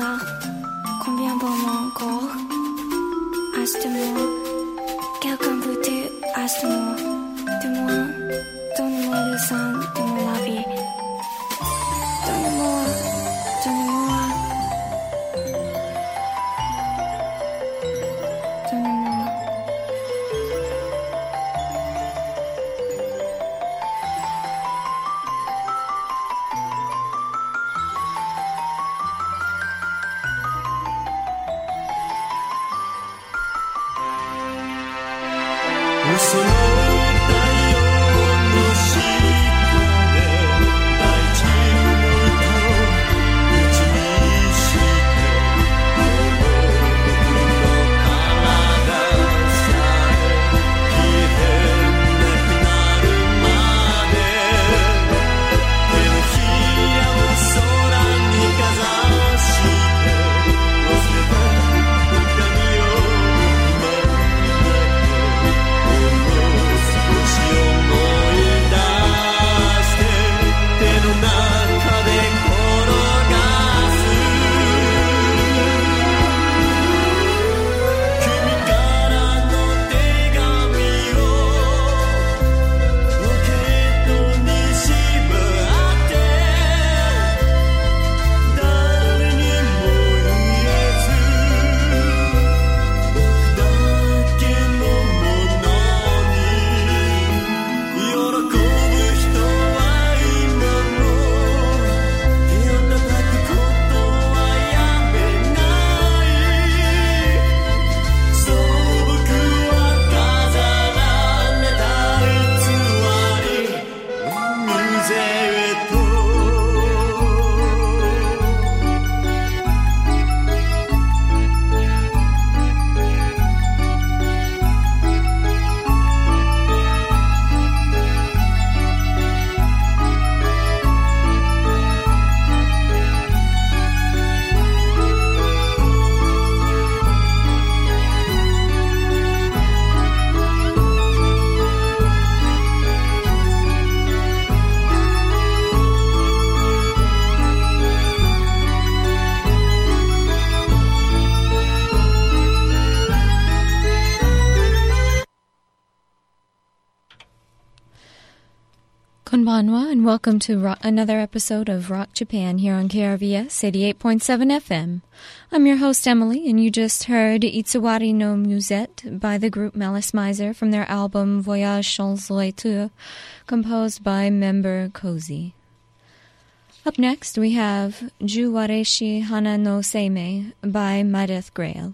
soir, combien bon mon corps, à ce mot, quelqu'un peut-il à ce mot, de moi, donne-moi le sang de la vie, donne-moi, donne-moi, donne-moi. Konbanwa, and welcome to another episode of Rock Japan here on KRVS 88.7 FM. I'm your host, Emily, and you just heard Itsuwari no Musette by the group Malice Miser from their album Voyage sans Retour, composed by member Cozy. Up next, we have Juwareshi Hana no Seimei by My Death Grail.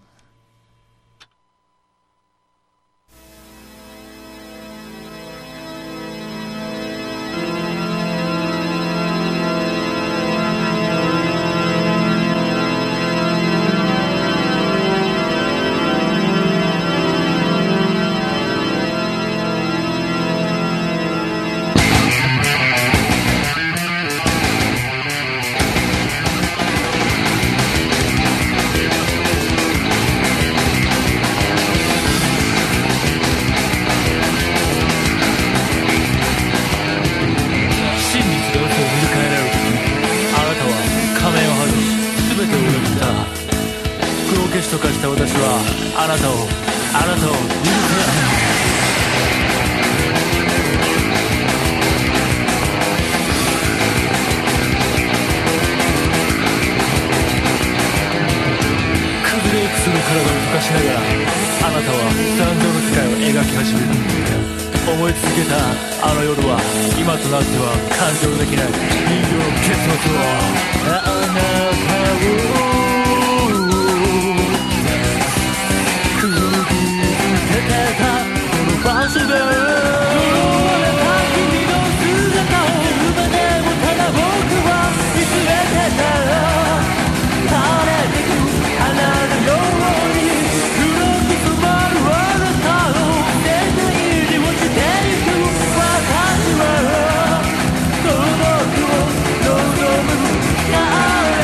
Yeah.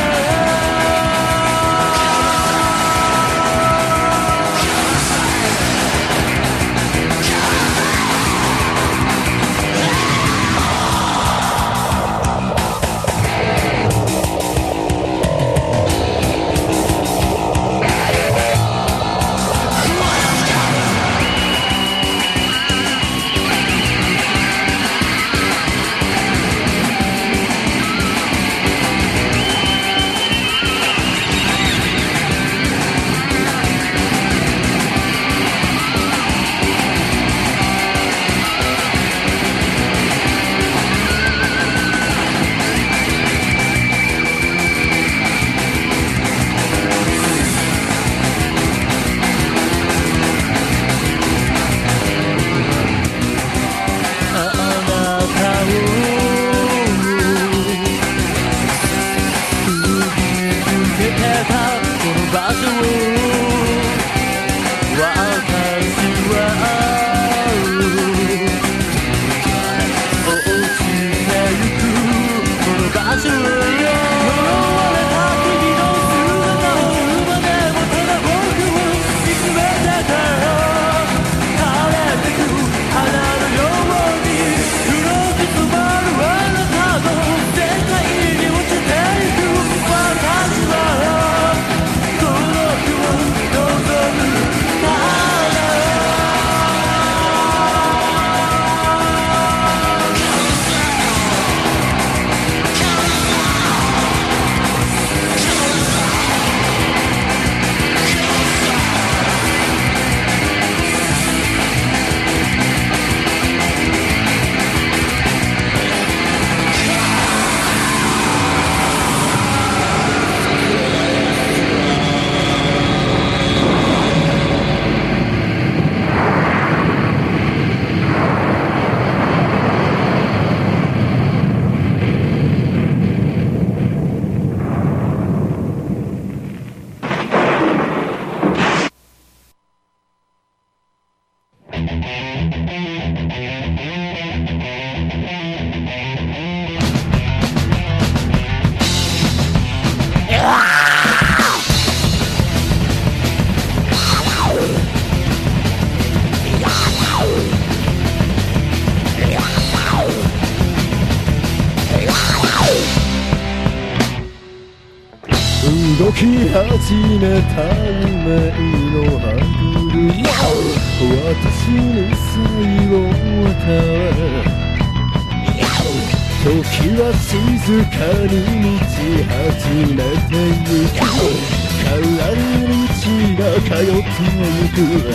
動き始めた運命の歯車、私に最後を与え、時は静かに満ち始めてゆく、変わる道が通ってゆく。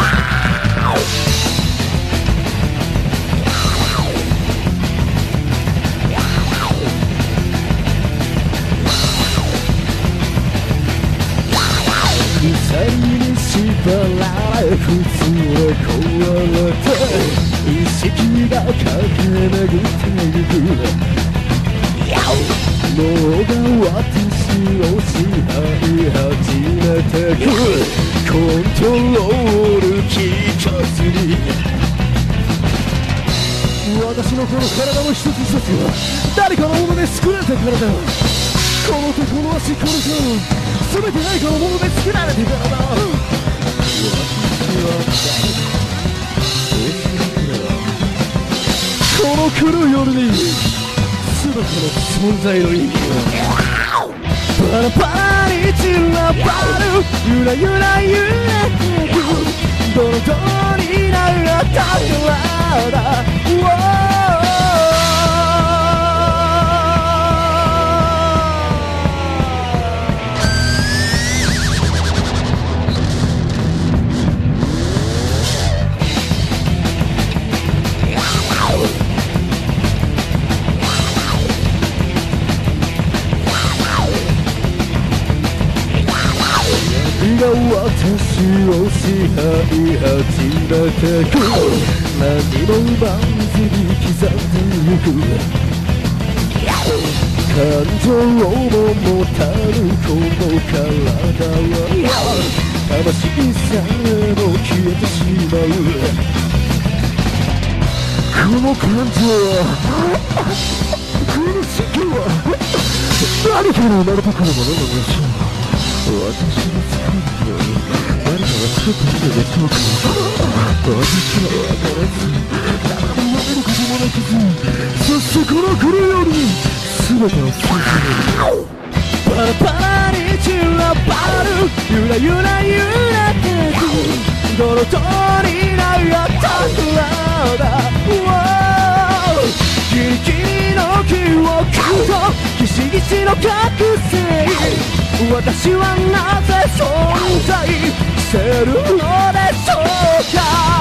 鎖に縛られ靴を壊れて意識が駆け巡ってゆく。脳が私を支配始めてく、コントロール効かずに。私のこの体の一つ一つは誰かのもので作られたからだ。この手この足この手、全て何かのもので作られてからだ。私は誰だ。この来る夜に全ての存在の意味をバラバラに散らばる、ゆらゆら揺れてく、ドロドロになったからだ。が私を支配始めてく、何も奪わずに刻んでゆく。感情をも持たぬこの体は魂さえも消えてしまう。この感情はこの心境は何から生まれてくるものなのでしょう。私の作るように誰かが作っているのでしょうか。私は分からず、誰も分かることもなく、そしてこの来るように全てを吸い込む。バラバラに散らばる、ゆらゆら揺れてく、ドロドロになったからだ。ギリギリの記憶とギシギシの覚醒、私はなぜ存在してるのでしょうか。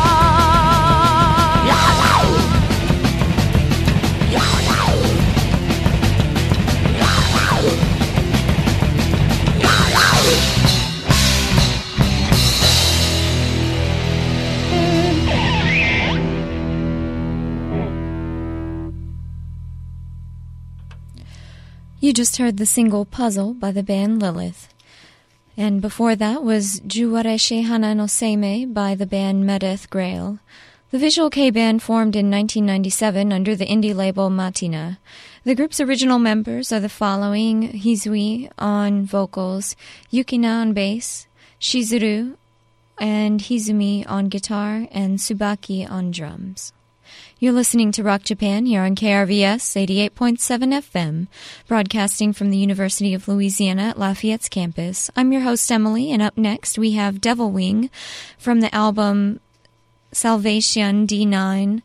You just heard the single Puzzle by the band Lilith. And before that was Juwareshe Hana no Seimei by the band Meredith Grail. The Visual Kei band formed in 1997 under the indie label Matina. The group's original members are the following: Hizui on vocals, Yukina on bass, Shizuru and Hizumi on guitar, and Tsubaki on drums. You're listening to Rock Japan here on KRVS 88.7 FM, broadcasting from the University of Louisiana at Lafayette's campus. I'm your host, Emily, and up next we have Devil Wing from the album Salvation D9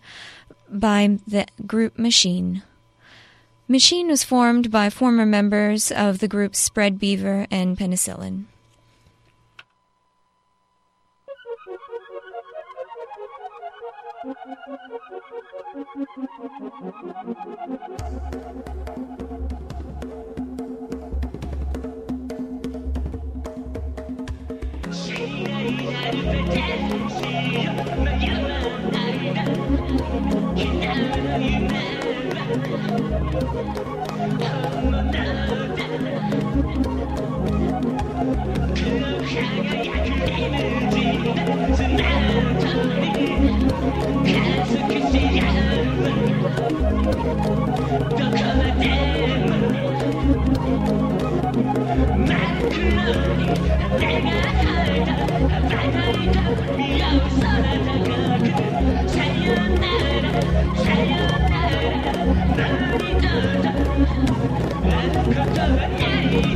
by the group Machine. Machine was formed by former members of the groups Spread Beaver and Penicillin. Sayonara,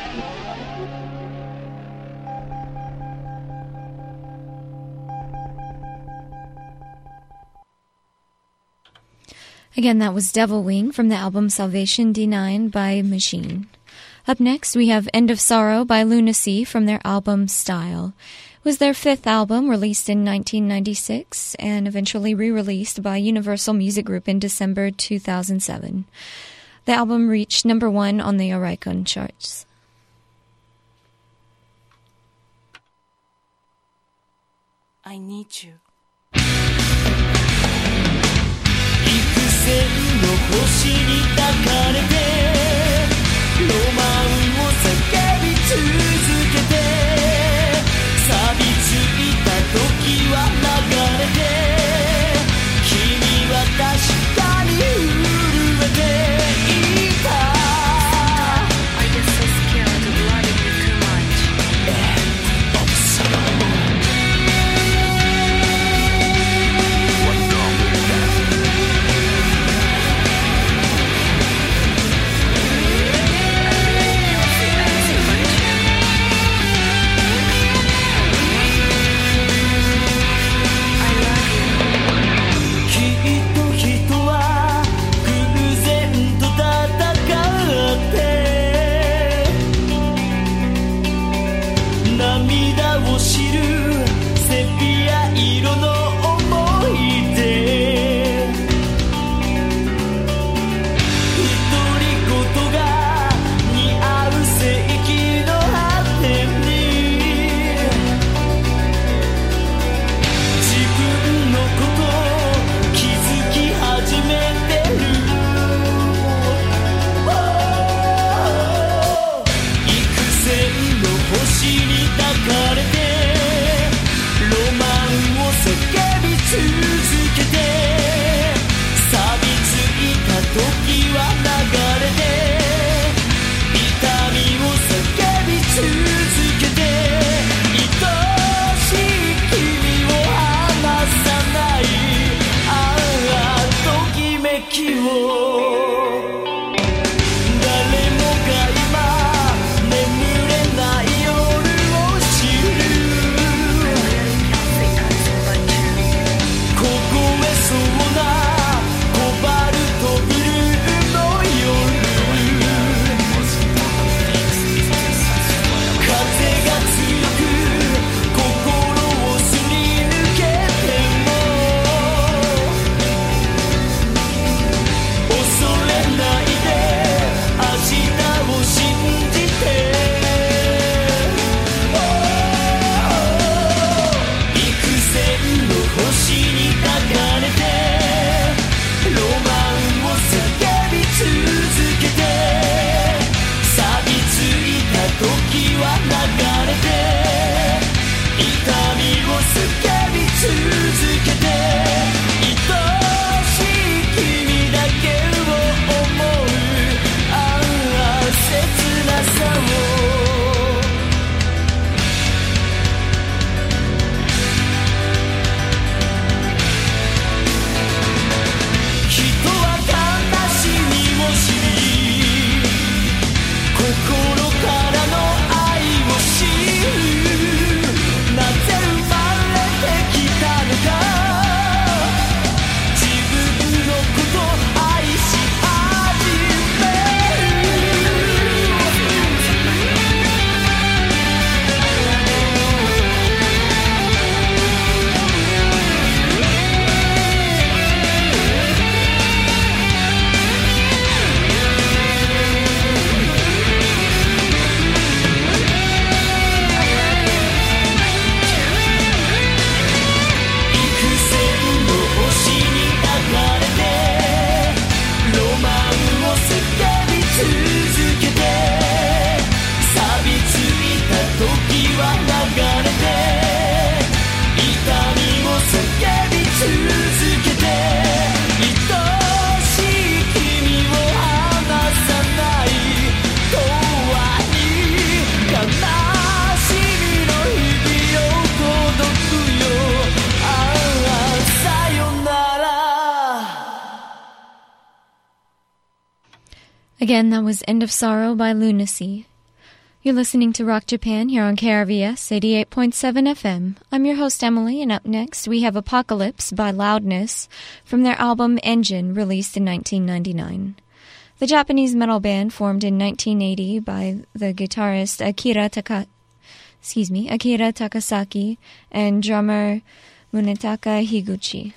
Again, that was Devil Wing from the album Salvation D9 by Machine. Up next, we have End of Sorrow by Lunacy from their album Style. It was their fifth album, released in 1996, and eventually re-released by Universal Music Group in December 2007. The album reached number 1 on the Oricon charts. I need you. の星に抱かれてロマンを叫び続けて錆びついた時は流れて君は確かに震えていた I get so scared of loving you too much. End of sorrow Again, that was End of Sorrow by Lunacy. You're listening to Rock Japan here on KRVS 88.7 FM. I'm your host, Emily, and up next we have Apocalypse by Loudness from their album Engine, released in 1999. The Japanese metal band formed in 1980 by the guitarist Akira Takasaki and drummer Munetaka Higuchi.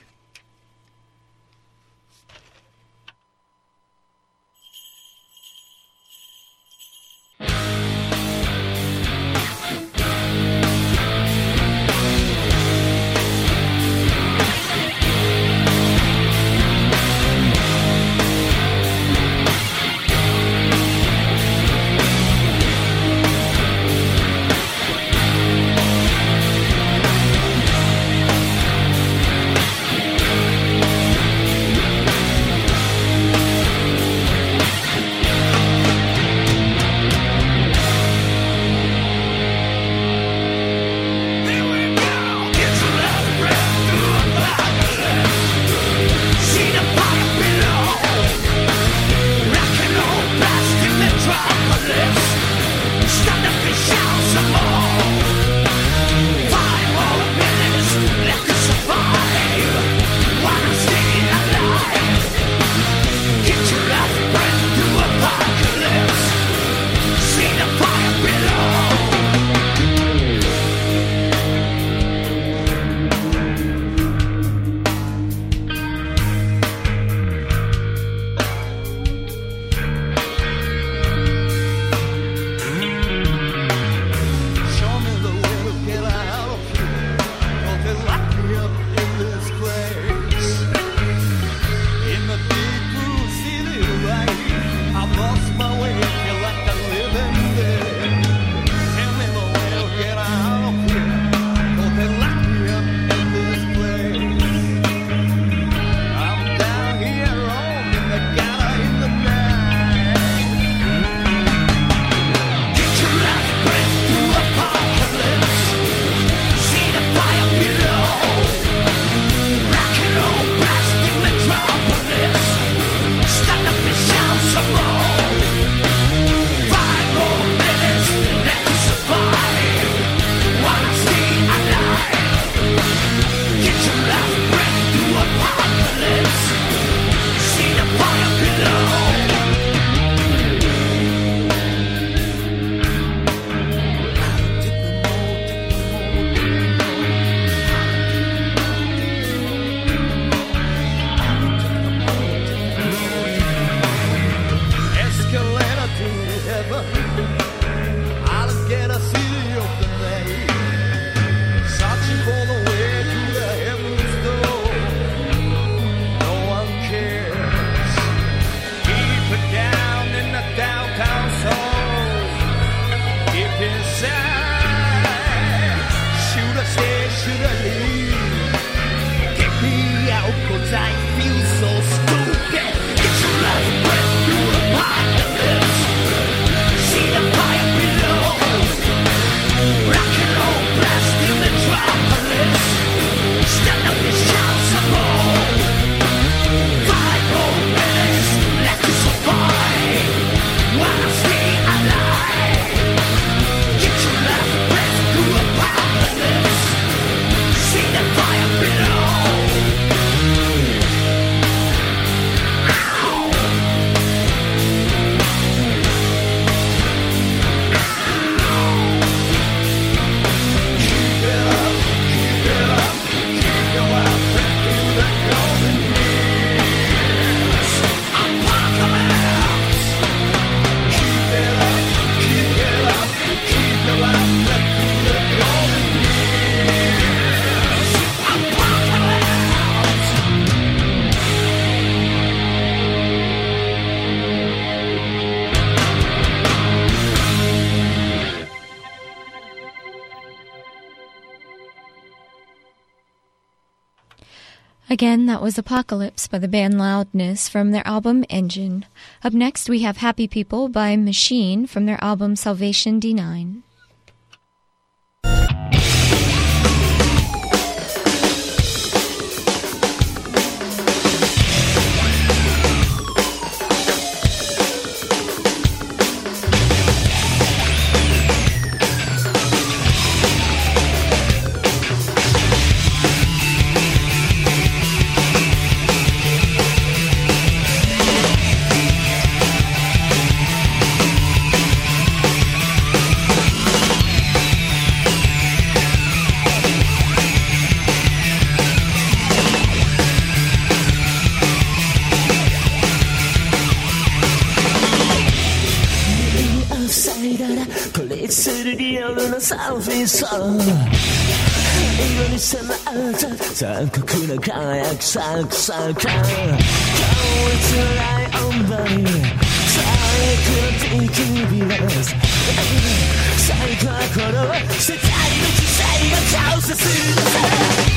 Again, that was Apocalypse by the band Loudness from their album Engine. Up next, we have Happy People by Machine from their album Salvation D9. 孤立するリアルなサーフィス色に迫った残酷な輝くサクサク強烈なライオンバリ最悪のビキビラス最高はこの世界の知性が倒さするのさ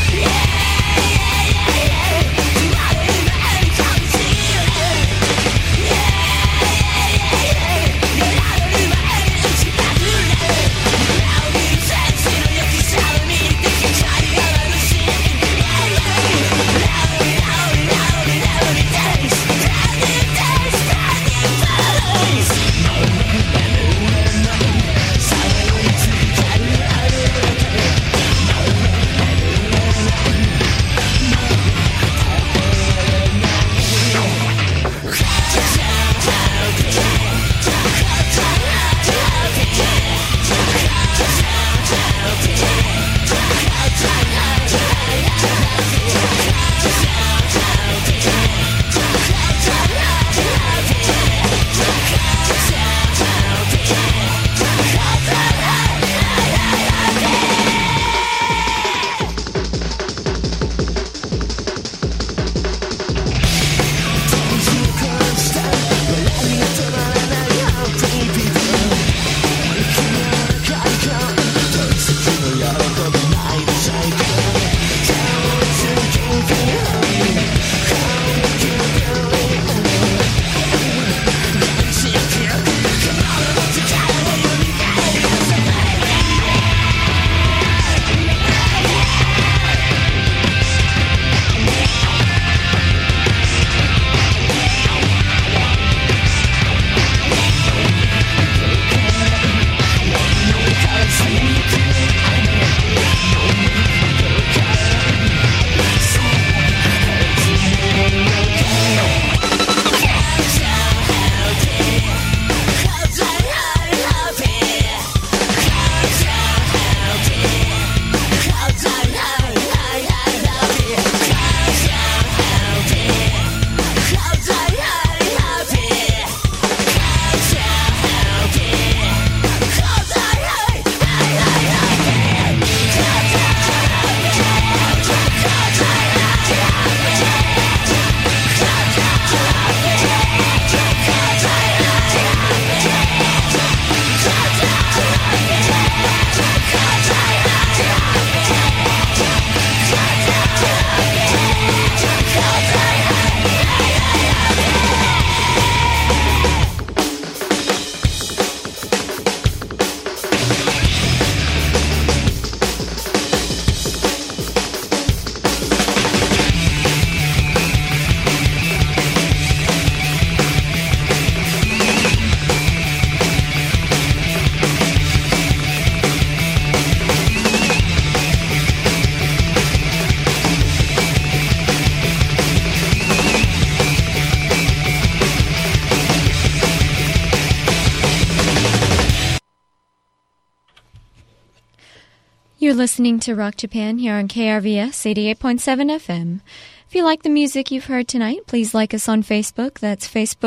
You're listening to Rock Japan here on KRVS 88.7 FM. If you like the music you've heard tonight, please like us on Facebook. That's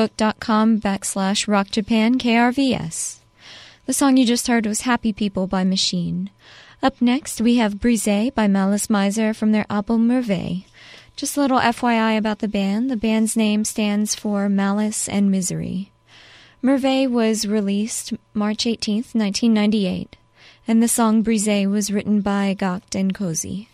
facebook.com/RockJapanKRVS. The song you just heard was Happy People by Machine. Up next, we have Brise by Malice Miser from their album Merveille. Just a little FYI about the band. The band's name stands for Malice and Misery. Merveille was released March 18th, 1998. And the song Brise was written by Gakt and Cozy.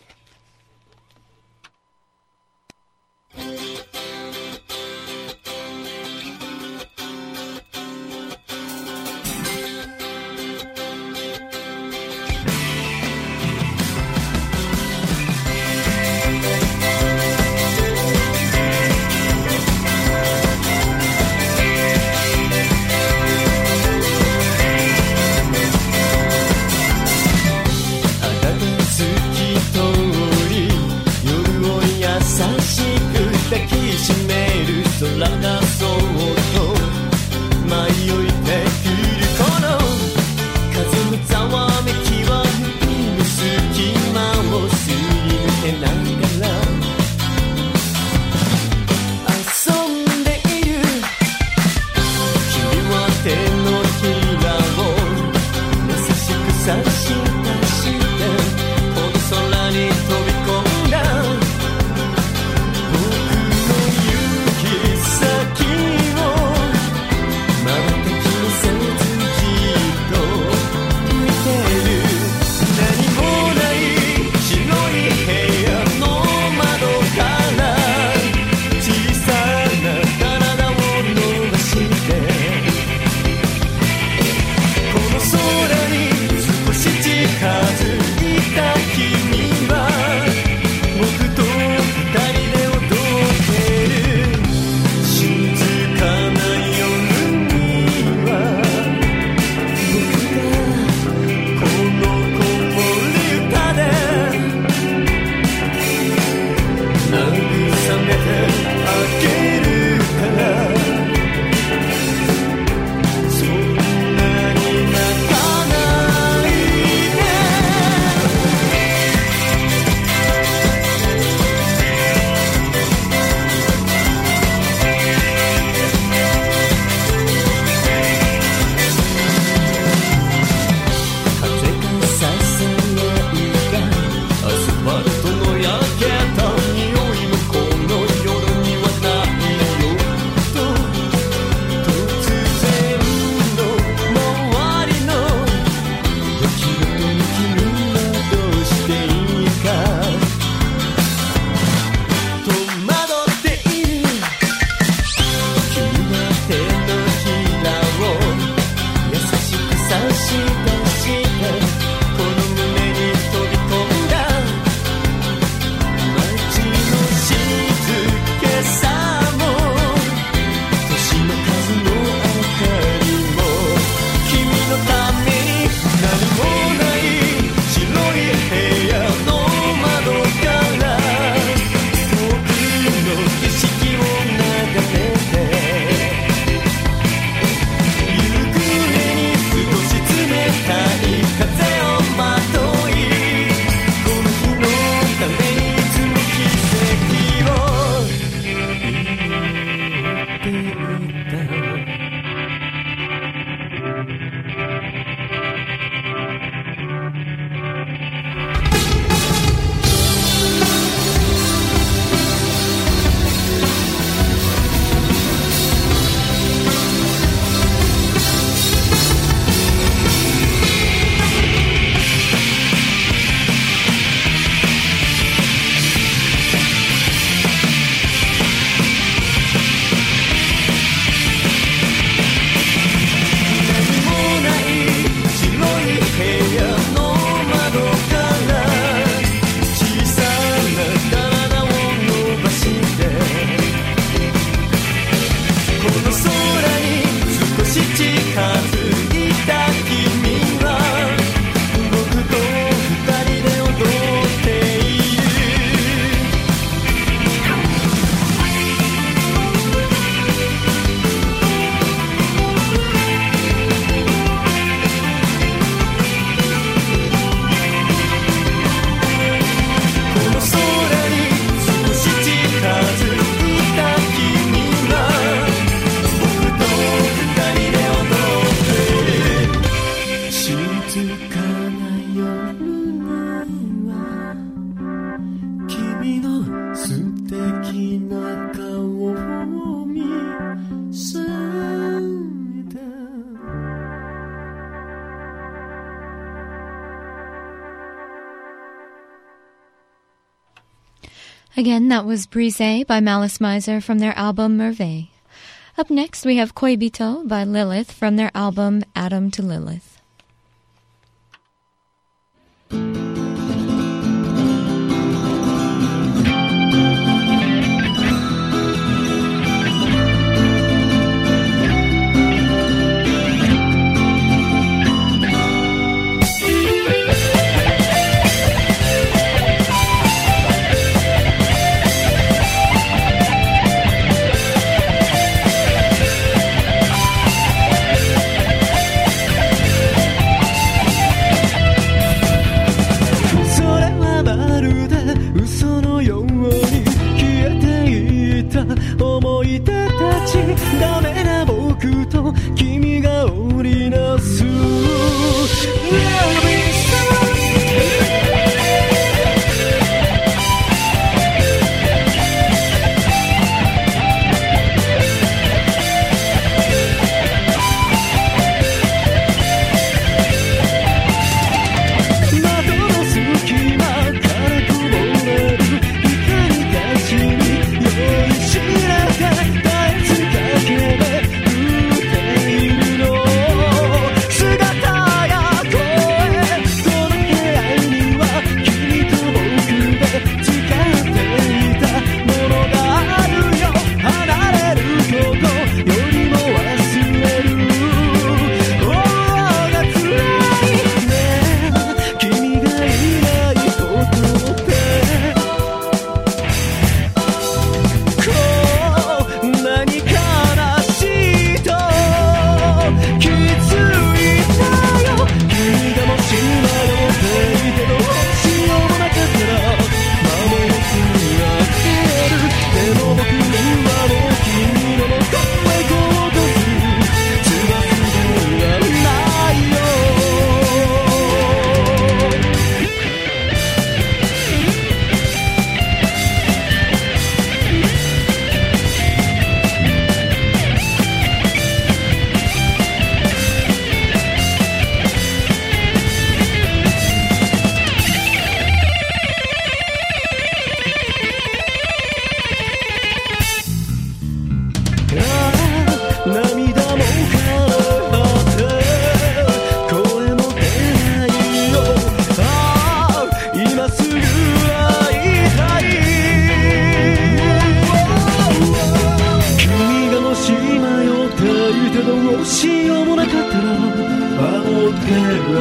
Again, that was Brise by Malice Miser from their album Merveille. Up next, we have Koibito by Lilith from their album Adam to Lilith.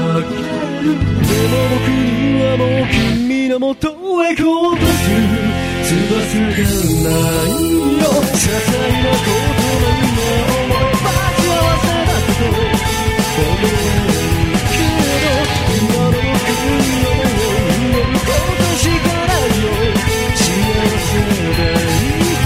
ける。でも僕にはもう君の元へ行こうとする翼がないよ。些細なことの今思えば幸せだと思えるけど、今の僕にはもう祈ることしかないよ。幸せでいいから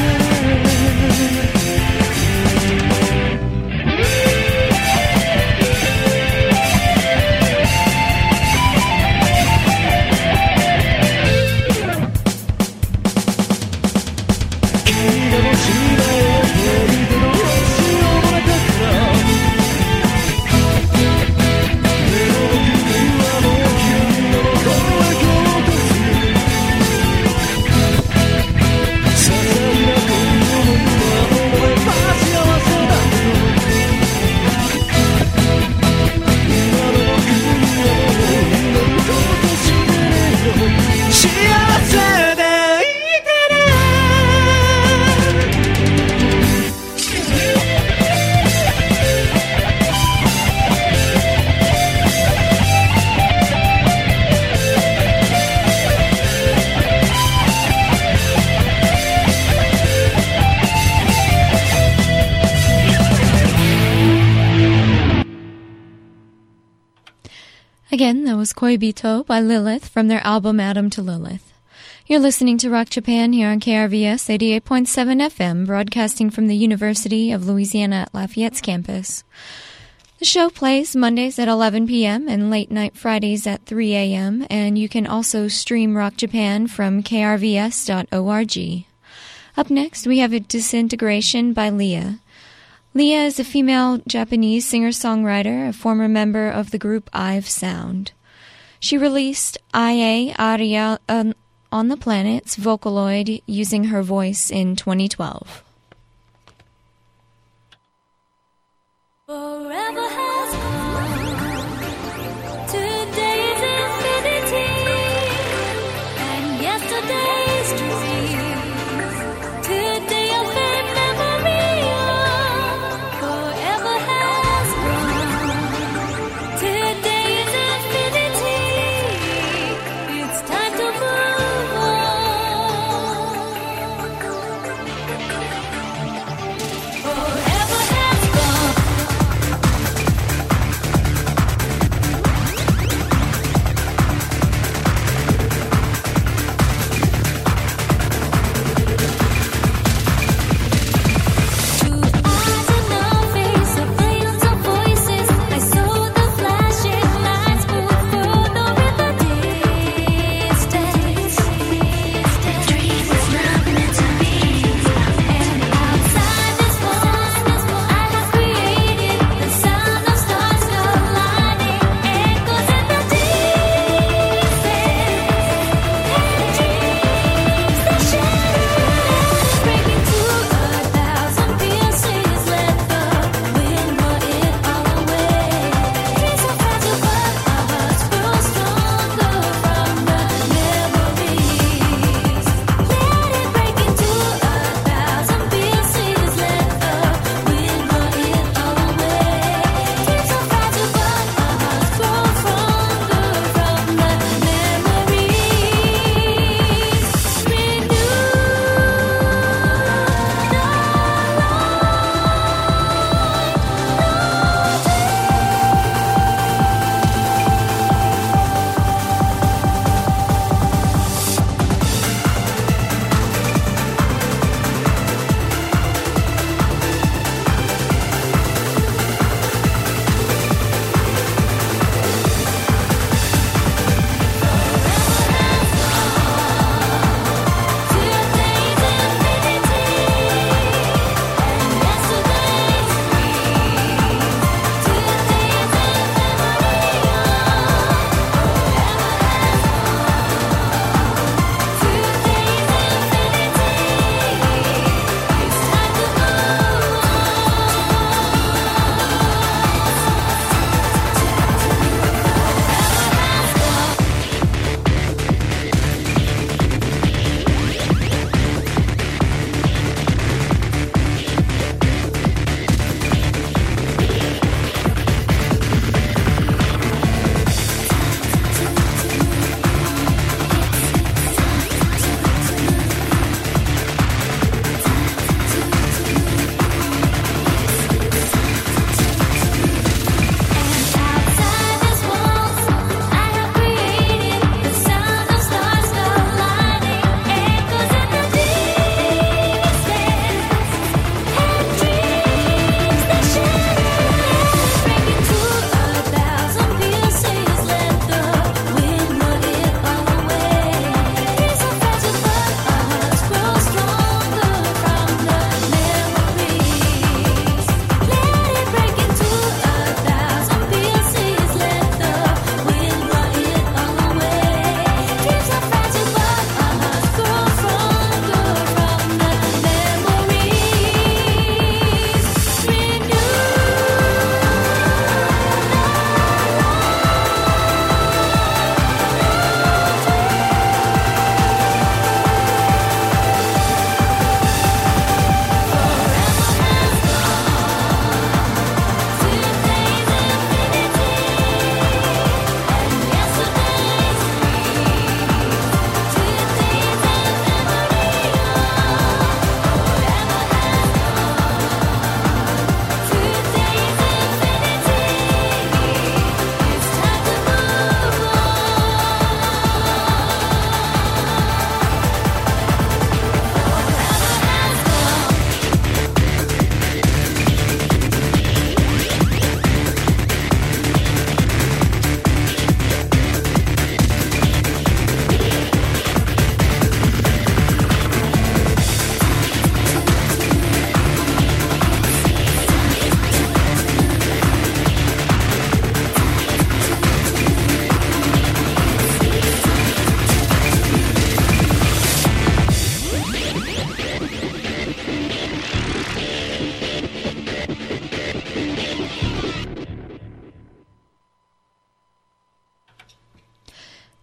Again, that was Koibito by Lilith from their album Adam to Lilith. You're listening to Rock Japan here on KRVS 88.7 FM, broadcasting from the University of Louisiana at Lafayette's campus. The show plays Mondays at 11 p.m. and late night Fridays at 3 a.m., and you can also stream Rock Japan from krvs.org. Up next, we have a Disintegration by Leah. Leah is a female Japanese singer-songwriter, a former member of the group IVE Sound. She released IA Aria on the Planet's Vocaloid using her voice in 2012. Forever has come. Today is infinity, and yesterday's dreams. Today a faint memory. Forever has come. Today is infinity. It's time to move on.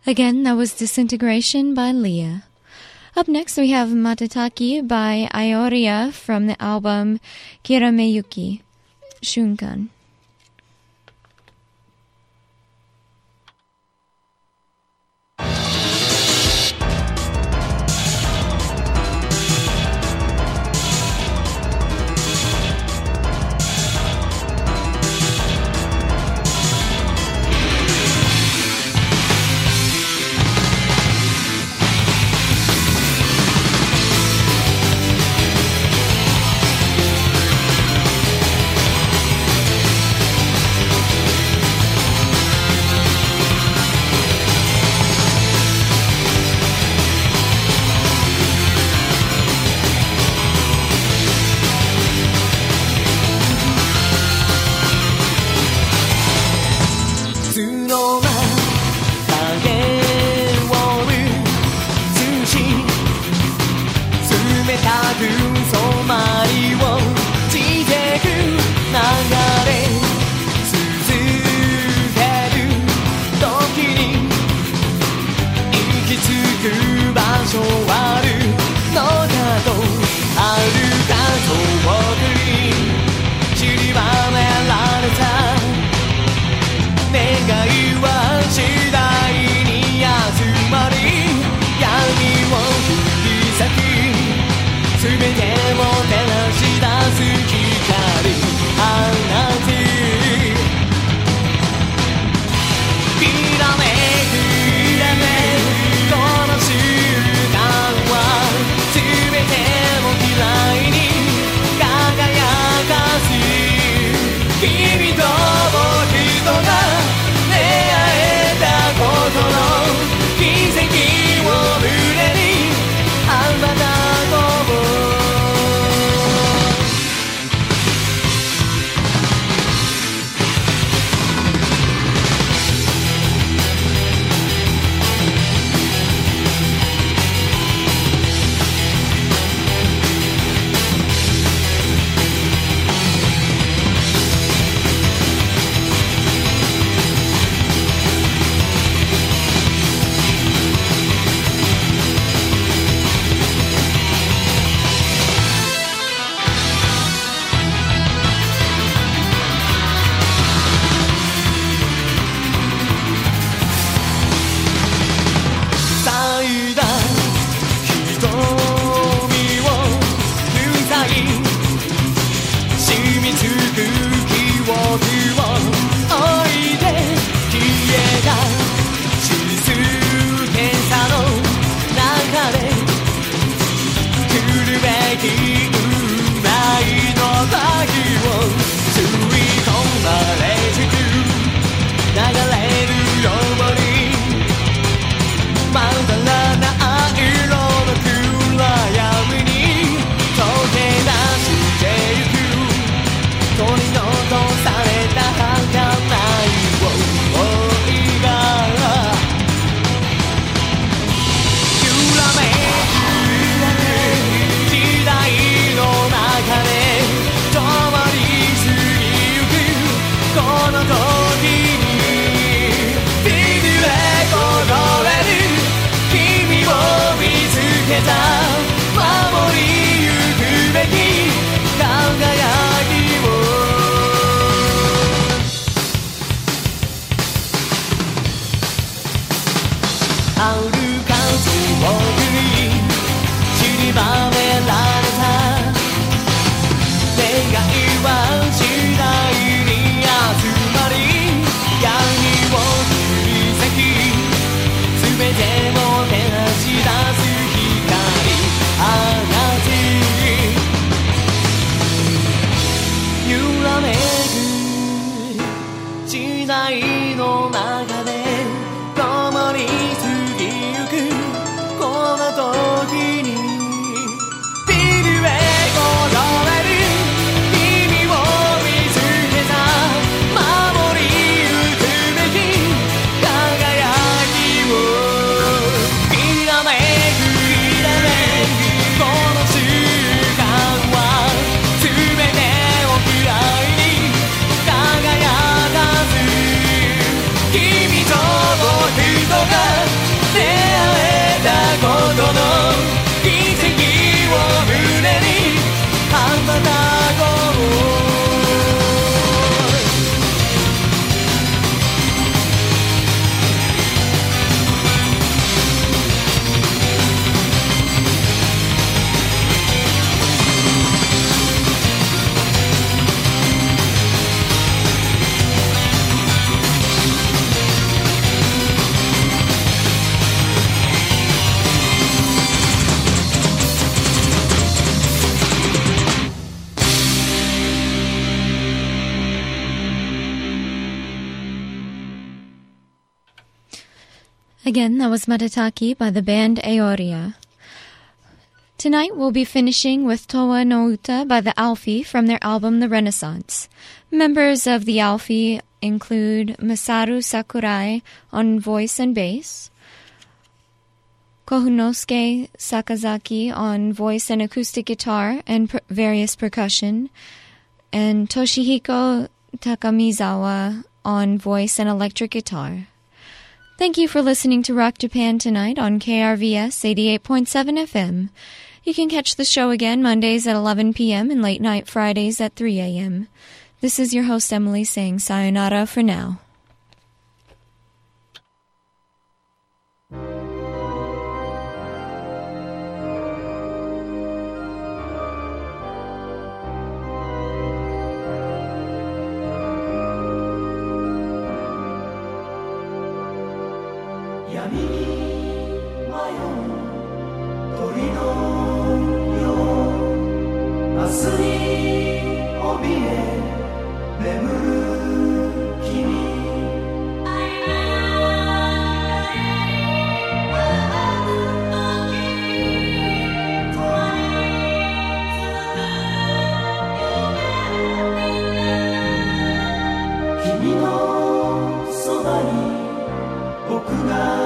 Again, that was Disintegration by Leah. Up next, we have Matataki by Aoria from the album Kirameyuki, Shunkan. 「 Again, that was Matataki by the band Aoria. Tonight we'll be finishing with Toa no Uta by the Alfie from their album The Renaissance. Members of the Alfie include Masaru Sakurai on voice and bass, Kohunosuke Sakazaki on voice and acoustic guitar and various percussion, and Toshihiko Takamizawa on voice and electric guitar. Thank you for listening to Rock Japan tonight on KRVS 88.7 FM. You can catch the show again Mondays at 11 p.m. and late night Fridays at 3 a.m. This is your host Emily saying sayonara for now. 君のそばに僕が